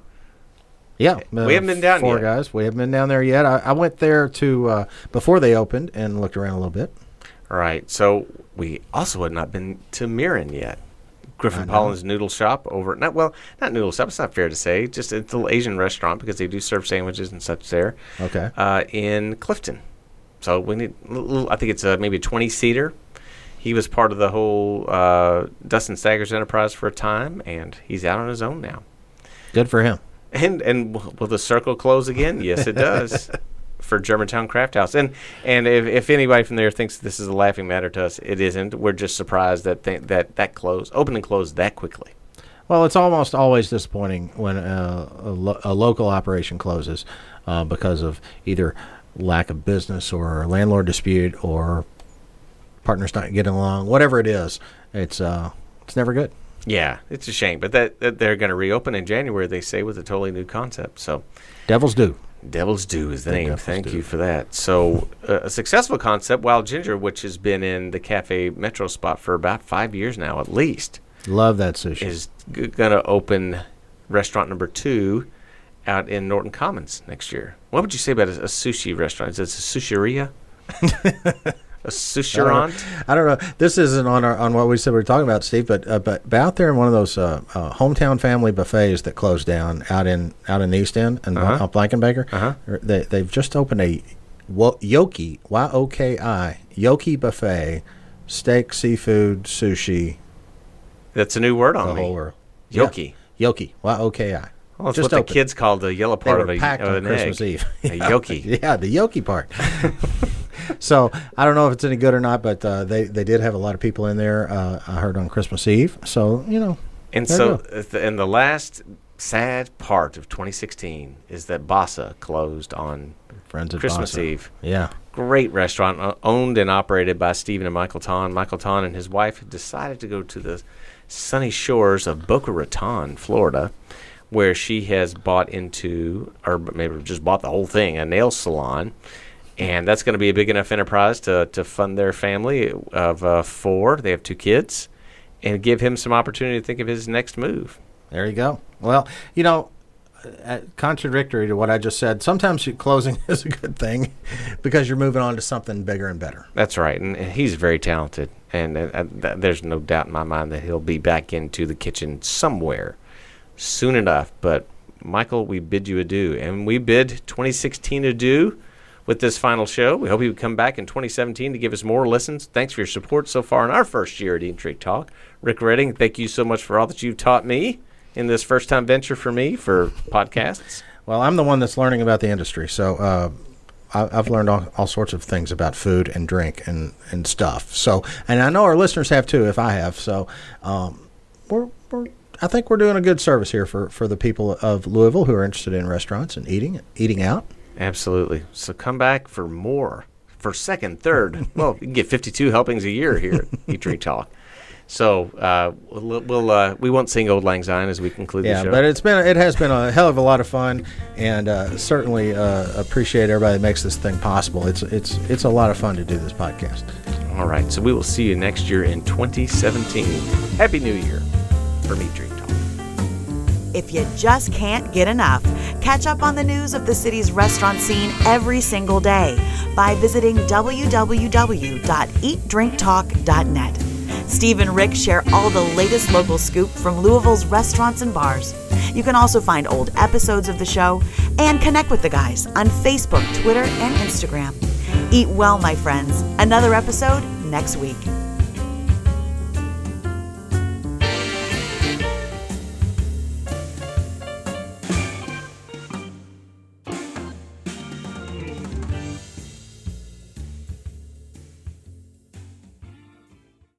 Yeah. We haven't been down four yet. guys. We haven't been down there yet. I, I went there to uh, before they opened and looked around a little bit. All right. So we also had not been to Mirren yet. Griffin Pollin's Noodle Shop over, not well, not Noodle Shop, it's not fair to say, just a little Asian restaurant because they do serve sandwiches and such there. Okay. Uh, in Clifton. So we need, a little, I think it's a, maybe a twenty-seater. He was part of the whole uh, Dustin Staggers enterprise for a time, and he's out on his own now. Good for him. And and will the circle close again? Yes, it does. For Germantown Craft House. And and if, if anybody from there thinks this is a laughing matter to us, it isn't. We're just surprised that th- that that closed, opened and closed that quickly. Well, it's almost always disappointing when uh, a, lo- a local operation closes uh, because of either lack of business or a landlord dispute or partners not getting along, whatever it is. It's uh, it's never good. Yeah, it's a shame. But that, that they're going to reopen in January, they say, with a totally new concept. So Devil's Due. Devil's Due is the The name. Devil's Thank Due. you for that. So uh, a successful concept, Wild Ginger, which has been in the Cafe Metro spot for about five years now at least, Love that sushi. is g- going to open restaurant number two out in Norton Commons next year. What would you say about a, a sushi restaurant? Is it a sushiria? A sushirant? I don't know. This isn't on our on what we said we were talking about, Steve. But uh, but, but out there in one of those uh, uh, hometown family buffets that closed down out in out in the East End and Uh-huh. uh, Blankenbaker, Uh-huh. they they've just opened a wo- Yoki Y O K I Yoki buffet, steak, seafood, sushi, That's a new word on the me. whole world. Yoki. Yeah. Yoki Y O K I. Well, it's Just what opened. the kids call the yellow They part were of, a, packed of on an Christmas egg. Eve. A yoki. Yeah, the Yoki part. So I don't know if it's any good or not, but uh, they they did have a lot of people in there. Uh, I heard on Christmas Eve. So you know, And there so, you go. uh, th- and the last sad part of twenty sixteen is that Bassa closed on Friends of Christmas Bassa. Eve. Yeah. Great restaurant, uh, owned and operated by Stephen and Michael Ton. Michael Ton and his wife had decided to go to the sunny shores of Boca Raton, Florida, where she has bought into, or maybe just bought the whole thing, a nail salon. And that's going to be a big enough enterprise to, to fund their family of uh, four. They have two kids, and give him some opportunity to think of his next move. There you go. Well, you know, uh, contradictory to what I just said, sometimes you, closing is a good thing because you're moving on to something bigger and better. That's right, and, and he's very talented, and uh, th- there's no doubt in my mind that he'll be back into the kitchen somewhere soon enough. But Michael, we bid you adieu, and we bid twenty sixteen adieu with this final show. We hope you would come back in twenty seventeen to give us more listens. Thanks for your support so far in our first year at Eat and Drink Talk. Rick Redding, thank you so much for all that you've taught me in this first-time venture for me for podcasts. Well, I'm the one that's learning about the industry, so uh, I, I've learned all, all sorts of things about food and drink and, and stuff. So, and I know our listeners have too, if I have. So, um, we're, we're I think we're doing a good service here for, for the people of Louisville who are interested in restaurants and eating eating out. Absolutely. So come back for more, for second, third. Well, you can get fifty-two helpings a year here at Eat Drink Talk. So uh, we'll, we'll uh, we won't sing Old Lang Syne as we conclude Yeah, the show. but it's been it has been a hell of a lot of fun, and uh, certainly uh, appreciate everybody that makes this thing possible. It's it's it's a lot of fun to do this podcast. All right. So we will see you next year in twenty seventeen. Happy New Year from Eat Drink Talk. If you just can't get enough, catch up on the news of the city's restaurant scene every single day by visiting w w w dot eat drink talk dot net. Steve and Rick share all the latest local scoop from Louisville's restaurants and bars. You can also find old episodes of the show and connect with the guys on Facebook, Twitter, and Instagram. Eat well, my friends. Another episode next week.